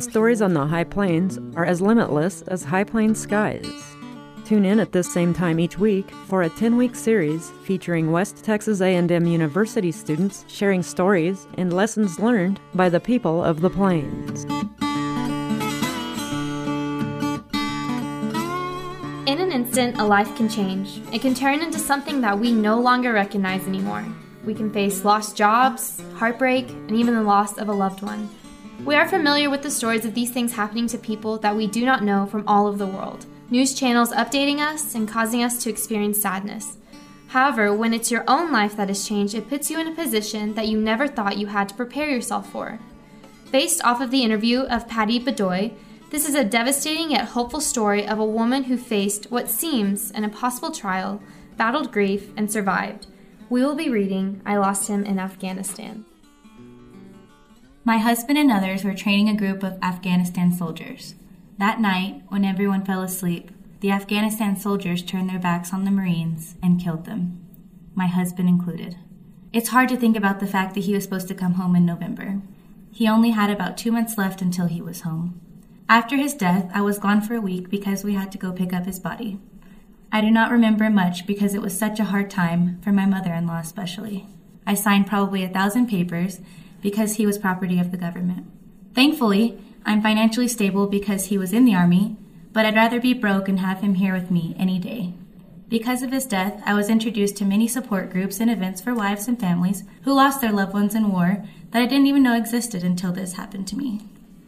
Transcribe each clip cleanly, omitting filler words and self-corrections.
The stories on the High Plains are as limitless as High Plains skies. Tune in at this same time each week for a 10-week series featuring West Texas A&M University students sharing stories and lessons learned by the people of the Plains. In an instant, a life can change. It can turn into something that we no longer recognize anymore. We can face lost jobs, heartbreak, and even the loss of a loved one. We are familiar with the stories of these things happening to people that we do not know from all over the world. News channels updating us and causing us to experience sadness. However, when it's your own life that has changed, it puts you in a position that you never thought you had to prepare yourself for. Based off of the interview of Patty Bedoy, this is a devastating yet hopeful story of a woman who faced what seems an impossible trial, battled grief, and survived. We will be reading I Lost Him in Afghanistan. My husband and others were training a group of Afghanistan soldiers. That night, when everyone fell asleep, the Afghanistan soldiers turned their backs on the Marines and killed them, my husband included. It's hard to think about the fact that he was supposed to come home in November. He only had about 2 months left until he was home. After his death, I was gone for a week because we had to go pick up his body. I do not remember much because it was such a hard time, for my mother-in-law especially. I signed probably 1,000 papers because he was property of the government. Thankfully, I'm financially stable because he was in the Army, but I'd rather be broke and have him here with me any day. Because of his death, I was introduced to many support groups and events for wives and families who lost their loved ones in war that I didn't even know existed until this happened to me.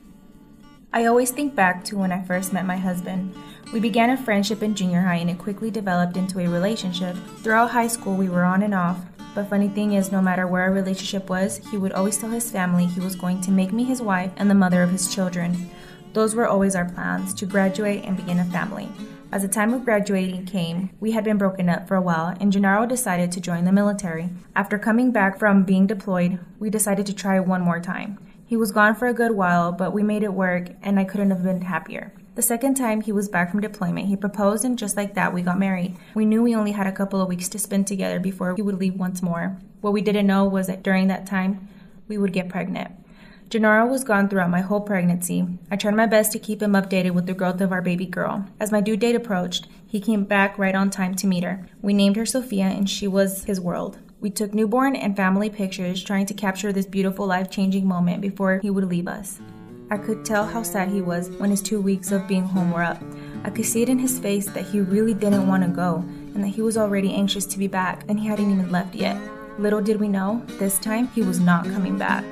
I always think back to when I first met my husband. We began a friendship in junior high and it quickly developed into a relationship. Throughout high school, we were on and off. But funny thing is, no matter where our relationship was, he would always tell his family he was going to make me his wife and the mother of his children. Those were always our plans, to graduate and begin a family. As the time of graduating came, we had been broken up for a while, and Gennaro decided to join the military. After coming back from being deployed, we decided to try one more time. He was gone for a good while, but we made it work, and I couldn't have been happier. The second time he was back from deployment, he proposed, and just like that, we got married. We knew we only had a couple of weeks to spend together before he would leave once more. What we didn't know was that during that time, we would get pregnant. Gennaro was gone throughout my whole pregnancy. I tried my best to keep him updated with the growth of our baby girl. As my due date approached, he came back right on time to meet her. We named her Sophia, and she was his world. We took newborn and family pictures, trying to capture this beautiful life-changing moment before he would leave us. I could tell how sad he was when his 2 weeks of being home were up. I could see it in his face that he really didn't want to go, and that he was already anxious to be back, and he hadn't even left yet. Little did we know, this time he was not coming back.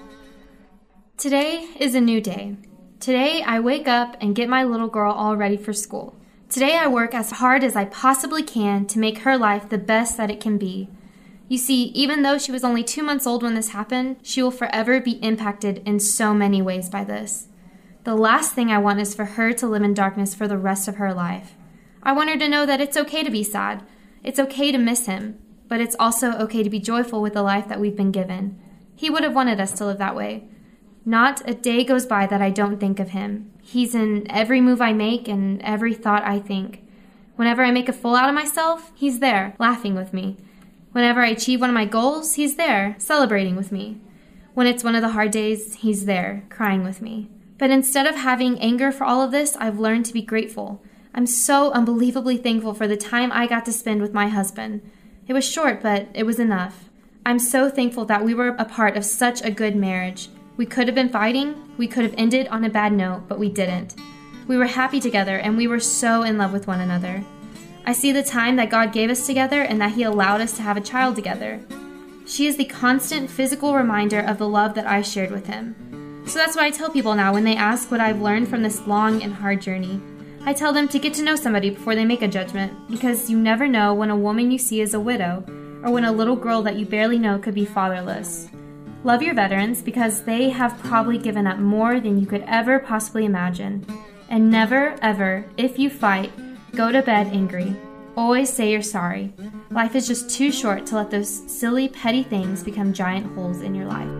Today is a new day. Today I wake up and get my little girl all ready for school. Today I work as hard as I possibly can to make her life the best that it can be. You see, even though she was only 2 months old when this happened, she will forever be impacted in so many ways by this. The last thing I want is for her to live in darkness for the rest of her life. I want her to know that it's okay to be sad. It's okay to miss him, but it's also okay to be joyful with the life that we've been given. He would have wanted us to live that way. Not a day goes by that I don't think of him. He's in every move I make and every thought I think. Whenever I make a fool out of myself, he's there, laughing with me. Whenever I achieve one of my goals, he's there, celebrating with me. When it's one of the hard days, he's there, crying with me. But instead of having anger for all of this, I've learned to be grateful. I'm so unbelievably thankful for the time I got to spend with my husband. It was short, but it was enough. I'm so thankful that we were a part of such a good marriage. We could have been fighting, we could have ended on a bad note, but we didn't. We were happy together, and we were so in love with one another. I see the time that God gave us together and that He allowed us to have a child together. She is the constant physical reminder of the love that I shared with Him. So that's what I tell people now when they ask what I've learned from this long and hard journey. I tell them to get to know somebody before they make a judgment, because you never know when a woman you see is a widow, or when a little girl that you barely know could be fatherless. Love your veterans because they have probably given up more than you could ever possibly imagine. And never, ever, if you fight, go to bed angry. Always say you're sorry. Life is just too short to let those silly, petty things become giant holes in your life.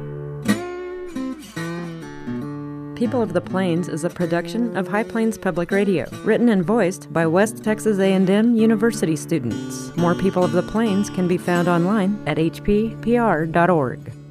People of the Plains is a production of High Plains Public Radio, written and voiced by West Texas A&M University students. More People of the Plains can be found online at hppr.org.